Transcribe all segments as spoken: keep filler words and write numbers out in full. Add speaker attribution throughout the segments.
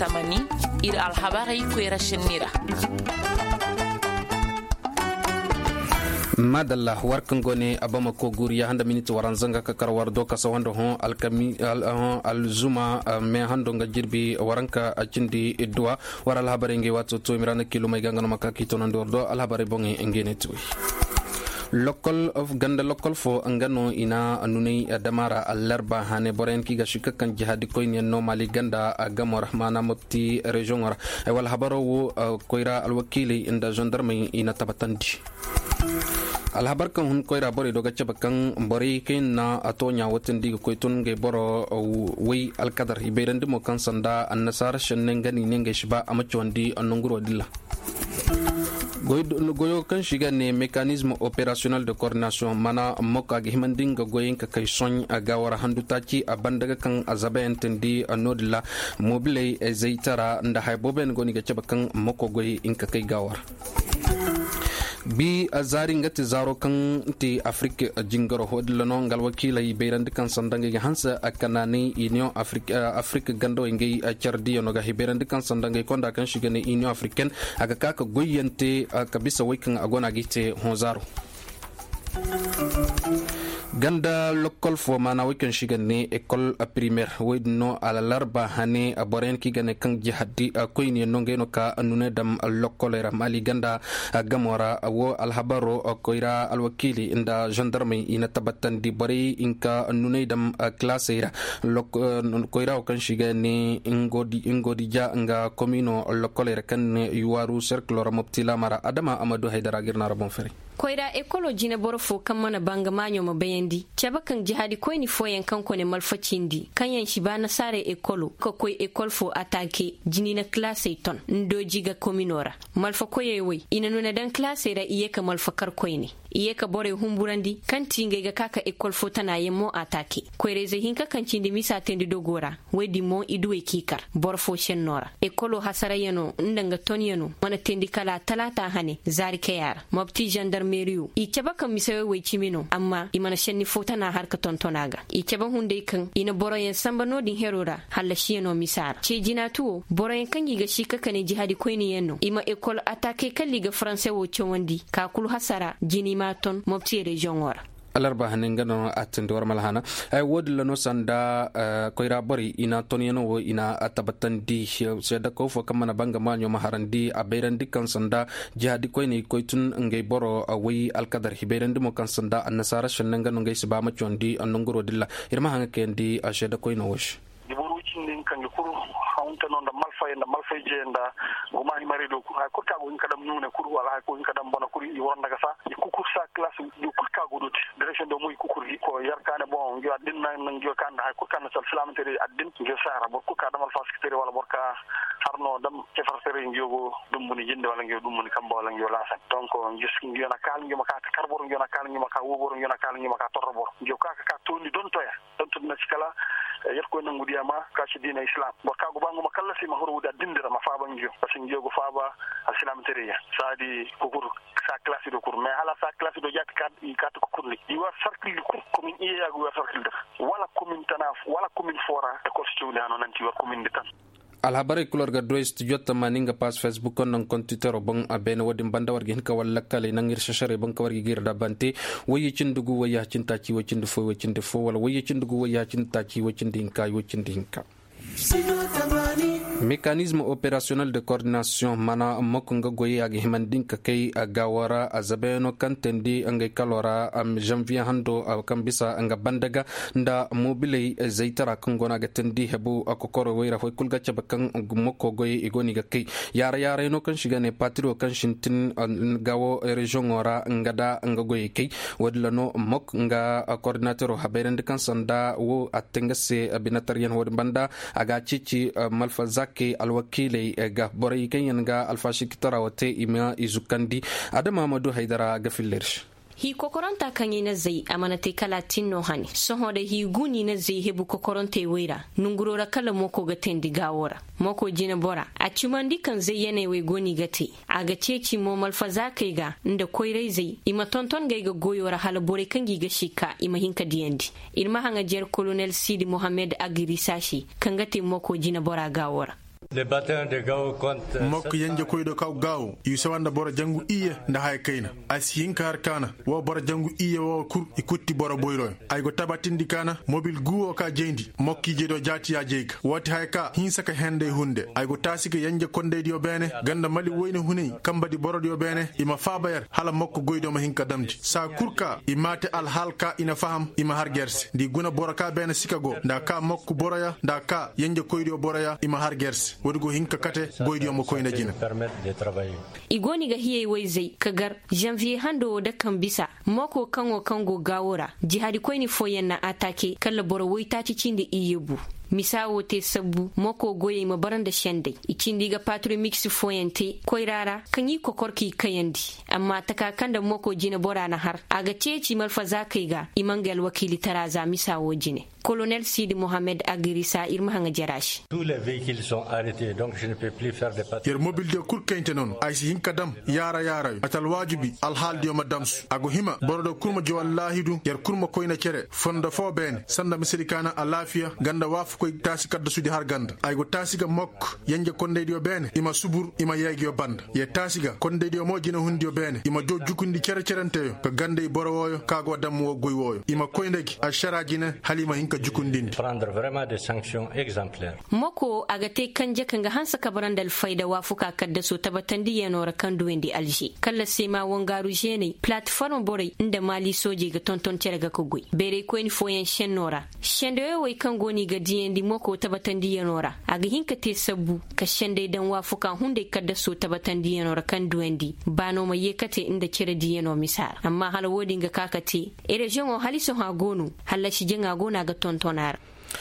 Speaker 1: tamani ir alhabari kwera shinira.
Speaker 2: madalla warkan gone abama ko guriya handa miniti waran zanga ka karwar do ka sawando hon alkami alzuma me hando nga jirbi waranka acindi edwa waral habare nge wato to mirana kilo may gangano makaki to nan do al habare bonge ngene tuwi local of ganda local fo angano ina anunai damara alarba hane boren ki gashika kan jihadi koyni no mali ganda agamo rahmana mufti region wara ay wal habaro wo koira alwakili inda gendarme ina tabatandi alhabar kan hun koira bore doga cabakan bore kin na atonya watin diga koytun ge boro wi alqadar ibeerandi mo kan sanda annasar shannen gani nenge shiba amachondi annunguro dilla goyo kan shiga ne mécanisme opérationnel de coordination mana moka ge himandinga goyen ka kay son aga wara handutaci a bandaga kan azabe entendi anodilla mobile e zeitara nda hay boben goni ga cabakan moko goy inka kay gawar bi azari ngati zaro kan ti afrique jingaro hodla no ngal wakila ibeerand kan sandange hansa akanani union afrique afrique gando ngi chardi no ga ibeerand kan sandange konda kan shigane union africaine aga kaka goyente kabisa wikan agona gite honzaro ganda local fo mana wikan shigane école primaire wedno ala larba hane aboren ki gane kan jihadi koyni nongeno ka anune dam local era mali ganda gamora wo alhabaro koira alwakili inda gendarme ina tabatan di bari inka anune dam classe era koira kan shigane ingodi ingodi ja nga komino local era kan yuwaru cercle ramoptila mara adama amadou haydara girna rabon fere
Speaker 3: koira ecology na borfo kan mana banga manyo mabayandi caba kan jihadi koyni foyen kan ko ne malfacindi kanyan shi bana sare ekolo ko koy ekol fo attaque jini na classe ton ndo jiga kominora malfa koye we ina nuna dan classe ra iye ka malfa kar koyni iye ka bore humburandi kan tinga ga kaka ekol fo tana yemo attaque koyre ze hinka kan cindi misa tendi dogora wedi mo idwe kikar borfo shennora ekolo hasara yano ndanga ton yano mana tendi kala talata hane zari kayar mabti gendarmerie i caba kan misawe we chimino amma imana shenni fota na harka tontonaga i caba hunde kan ina boroyen samba nodin herora halla shiyano misara ce jina tuwo boroyen kan giga shi kakane jihadi koyni yenno ima ekol attaque kan liga français wo chewandi ka kul hasara jini maton mobti region wara
Speaker 2: alarba hanen gano atende war malhana ay wodi lano sanda koira bori ina toniano wo ina atabatan di seda ko fo kamana banga manyo maharandi aberandi kan sanda jihadi koyni koytun ngay boro wi alqadar hiberandi mo kan sanda annasara shannanga no ngay siba ma chondi annongoro dilla irma hanga kendi asheda koyno wosh
Speaker 4: din kan kuru haunta non da malfay da malfay je nda goma ni mari do ko ka go kadam nuna kuru wala ko kadam bona kuru i wonda ga sa i kukur sa classe du ko ka go dut direction do muy kukur ko yarkane bon yo adin nan nan yo kan ha ko kan sal salamateri adin yo sara bo ko ka dam alfa secretary wala borka harno dam ke farfere njogo dum muni jinde wala ngi dum muni kamba wala ngi lasa donc gis ngi na kal ngi maka karbor ngi na kal ngi maka wobor ngi na kal ngi maka torobor ngi ka ka toni don toya don to na skala yerko nangu diama kashi dina islam borka go bangu makalla si mahuru da dindira ma faba ngiyo parce ngiyo go faba aslam teriya sadi kukur sa classe do kur mais ala sa classe do jatti kat i kat ko kurli i war circle ko commune iya go war circle def wala commune tanaf wala commune fora e ko stu dano nanti war commune de tan
Speaker 2: alhabari kulor ga doist jotta maninga pas facebook on non compteur bon abene wodi banda wargi hinka walla kale nangir shashare bon ka wargi girda bante wayi cindugu waya cinta ci wacindu fo wacinde fo wala wayi cindugu waya cinta ci wacinde hinka wacinde hinka mécanisme opérationnel de coordination mana mokunga goyi ag himandinka kay agawara azabeno kantendi angay kalora am janvier hando kam bisa anga bandaga nda mobile zaitara kangona gatendi hebu akokoro wayra hoy kulga chabakan mokko goyi igoni ga kay yara yara no kan shigane patrio kan shintin gawo region ora ngada anga goyi kay wadlano mok nga coordinateur haberende kan sanda wo atengase binatarian wod banda aga cici malfa zake alwakile ga boray kenyan ga alfashi kitara wate ima izukandi adama Mamadou Haydara ga fillersh
Speaker 3: hi kokoronta kanyi na zai amanate kala tinno hani soho da hi guni na zai hebu kokoronte wera nungurora kala moko ga tendi gawora moko jina bora a cimandi kan zai yana we goni gate a ga ceci mo malfaza kai ga inda koirai zai ima tonton ga ga goyora hala bore kan giga shika ima hinka diendi irma hanga jer colonel Sidi Mohammed Agiri Sashi kan gate moko jina bora gawora
Speaker 5: mokk yanje koydo kaw gaw yu sewanda bora jangu iye nda hay kayna as hinkar kana wo bora jangu iye wo kur ikutti bora boylo ay go tabatindi kana mobil guwo ka jendi mokki jedo jati ya jeyka woti hay ka hinsaka hende hunde ay go tasika yanje konde dio bene ganda mali woyne huney kambadi bora dio bene ima fabayar hala mokko goydo ma hinka damdi sa kurka imate al halka ina faham ima har gerse ndi guna bora ka bene sikago nda ka mokko boraya nda ka yanje koydo boraya ima har gerse wodigo hinka kate goydo mo koyna jina
Speaker 3: igoni ga hiye wayzai kagar janvier hando da kan bisa moko kango kango gawora jihadi koyni foyen na atake kala boro woyta ci cinde iyebu misawo te sabu moko goye ma baranda shende ikindi ga patru mix foyente koirara kanyi kokorki kayandi amma taka kanda moko jina bora na har aga ceci malfaza kaiga imangal wakili taraza misawo jine colonel Sidi Mohamed Agrissa irma hanga jarash
Speaker 6: tous les véhicules sont arrêtés donc je ne peux plus faire de patrouille
Speaker 5: yer mobile de kurkente non ay si hinkadam yara yara atal wajibi al haldi o madamsu ago hima borodo kurma jo wallahi du yer kurma koyna cere fonda fo ben sanda misrikana alafiya ganda wafu koy tasi kadda sudi har ganda ay go tasiga mok yanje konde dio bene ima subur ima yegi o banda ye tasiga konde dio mo jina hundi o bene ima jo jukundi cere cerenteyo ko gande borowoyo kago dam wo goy woyo ima koyndegi a sharajina halima hinka jukundindi
Speaker 6: prendre vraiment des sanctions exemplaires
Speaker 3: moko agate kanje kanga hansa kabarandal fayda wafuka kadda so tabatandi yenora kandu wendi alji kala sema wongaru jene platform bore inda mali soje ga tonton cerega ko goy bere ko en foyen shenora shende way kangoni ga diendi moko tabatandi yenora aga hinka te sabu ka shende dan wafuka hunde kadda so tabatandi yenora kandu wendi bano ma yekate inda cere dieno misar amma hala wodi ga kakate e region o haliso ha gonu hala shi jenga gona ga tontonar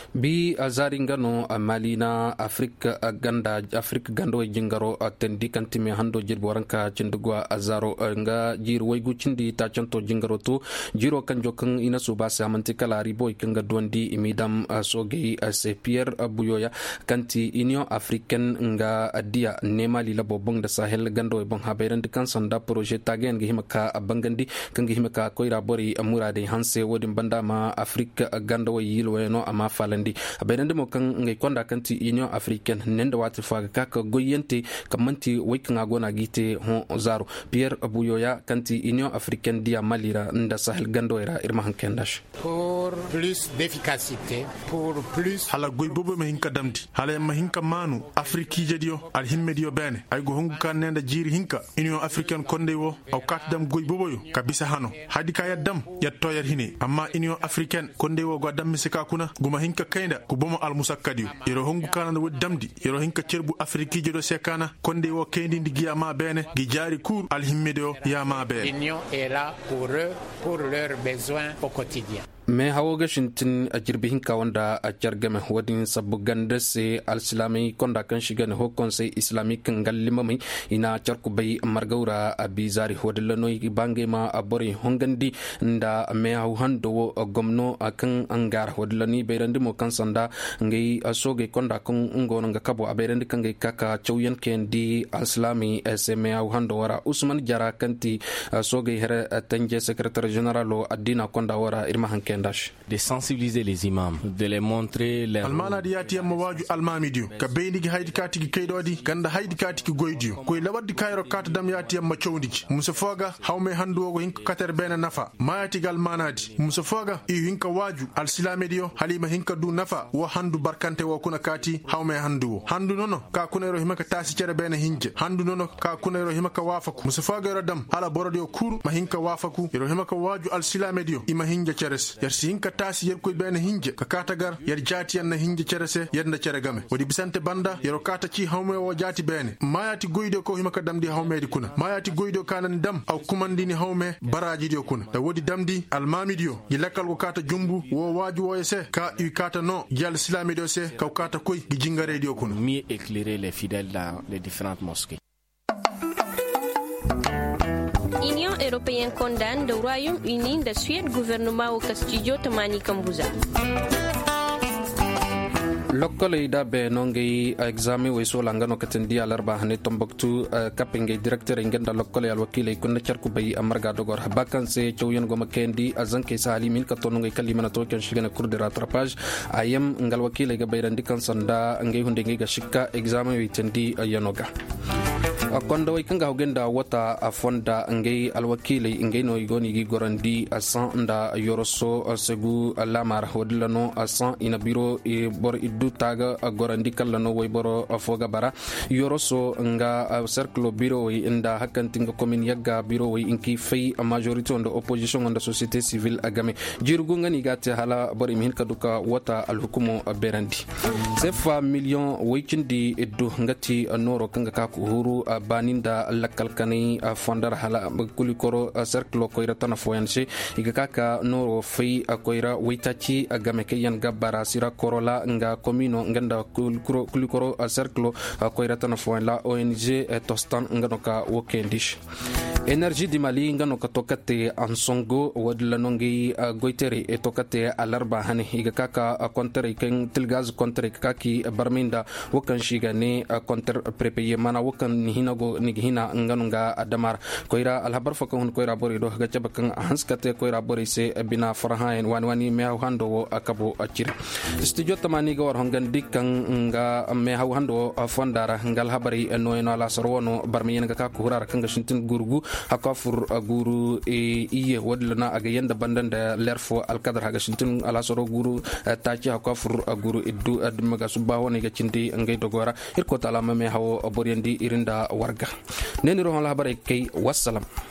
Speaker 2: bi azari ngano malina afrika ganda afrika gando jingaro tendi kantime hando jirbo ranka cindugwa azaro nga jir waygu cindi ta canto jingaro to jiro kanjo kan ina suba samanti kala ribo kanga dondi imidam soge se Pierre Buyoya kanti union africaine nga dia nemali labo bong da sahel gando bon haberen de kansanda projet tagen gi himaka bangandi kangi himaka koira bori murade hanse wodin bandama afrika gando yilwe no ama falandi abenande mo kan ngay konda kanti union africaine nenda wati faga kaka goyente kamanti wayka gona gite hon zaro Pierre Buyoya kanti union africaine dia malira nda sahel gando era irma hankendash
Speaker 7: pour plus d'efficacité pour plus
Speaker 5: hala goy bobo me hinka damdi hala ma hinka manu afriki jedio al himmedio bene ay go hongu kan nenda jiri hinka union africaine konde wo aw katdam goy bobo yo kabisa hano hadi ka yaddam yatto yar hine amma union africaine konde wo go dam misika kuna guma hinka kaynda ko bomo al musakkadiyo yero hongu kana wo damdi yero hinka cerbu afriki jedo sekana konde wo kayndi ndigiya ma bene gi jari cour al himmedio ya ma bene
Speaker 7: l'union est là pour eux pour leurs besoins au quotidien
Speaker 2: me hawoga shintin a jirbi hinka wanda a jargame wadin sabu ganda se al-islami konda kan shiga ne ho conseil islamique ngallima mai ina charku bay margaura a bizari wadilla noy bange ma a bori hongandi nda me haw hando gomno akan angar wadilla ni beyrandi mo kan sanda ngai asoge konda kan ngono nga kabo a beyrandi kan ngai kaka chawyan ken di al-islami me haw hando wara Usman Jara kanti asoge here tanje secrétaire général o adina konda wara irma hanke de
Speaker 8: sensibiliser les imams, de les montrer les
Speaker 5: almana di yati am waju almamidio ka bendi gi haydi kati gi kaydodi ganda haydi kati gi goydio koy lawadi kayro kata dam yati am machowdiki musa foga hawme handu go hinka kater bena nafa mayati gal manadi musa foga i hinka waju al silamedio halima hinka du nafa wo handu barkante wo kuna kati hawme handu handu nono ka kunero himaka tasi cere bena hinje handu nono ka kunero himaka wafaku musa foga ro dam ala borodio kuru ma hinka wafaku ro himaka waju al silamedio ima hinje ceres si hinka tasi yer koy bene hinje ka katagar yer jati yan na hinje cerese yer nda cere game wodi bisante banda yero kata ci hawme wo jati bene mayati goydo ko himaka damdi hawme di kuna mayati goydo kanan dam aw kumandini hawme baraji dio kuna da wodi damdi almamidio gi lakkal ko kata jumbu wo waju wo se ka i kata no yal islamidio se ka kata koy gi jingare dio kuna
Speaker 8: mieux éclairer les fidèles dans les différentes mosquées.
Speaker 3: Union européenne condamne le Royaume-Uni de Suède gouvernement au Castillo Tamani Kambuza.
Speaker 2: Lokole da be nongi examen we so langano katendi alarba hane Tombouctou kapenge directeur ngenda lokole al wakile kunna charku bay amarga dogor bakanse chowyen goma kendi azanke sali min katonno ngai kalimana to kan shigana cour de rattrapage ayam ngal wakile ga bayrandi kan sanda ngai hunde ngai ga shikka examen we tendi yanoga kondo way kanga hogenda wata afonda ngai alwakile ngai no igoni gi gorandi asan nda yoroso segu lamar hodlano asan ina biro e bor iddu taga gorandi kallano way boro foga bara yoroso nga cercle biro way inda hakantinga commune yaga biro way inki fay majority on the opposition on the société civile agame jirgu ngani gate hala bor min kaduka wata alhukumo berandi sefa million wikindi iddu ngati noro kanga ka huru baninda lakalkani fondar hala kulikoro cercle ko iratana foyanse igaka noro fay koira witachi agameke yan gabara sira korola nga komino nganda kulikoro cercle ko iratana foyan la O N G tostan nganoka wokendish energie di Mali nganoka tokate ansongo wadla nongi goitere e tokate alarba hane igaka kontere ken tilgaz kontere kaki barminda wokan shigane konter prepeye mana wokan hinago nigihina nganunga adamar koira alhabar fakon koira borido gachabakan hanskate koira borise bina farahaen wanwani me hando akabo achir studio tamani go hongandi kan nga me hando fondara ngal habari no eno ala sorwono barmiyen ga ka hurar kan gashintin gurgu akafur guru e iye wadlana aga yanda bandanda lerfo alkadar ha gashintin ala soro guru tachi akafur guru iddu admaga subawo ne gachindi ngay dogora irko tala me hawo boriendi irinda warga neni ro hala habari kay wassalam.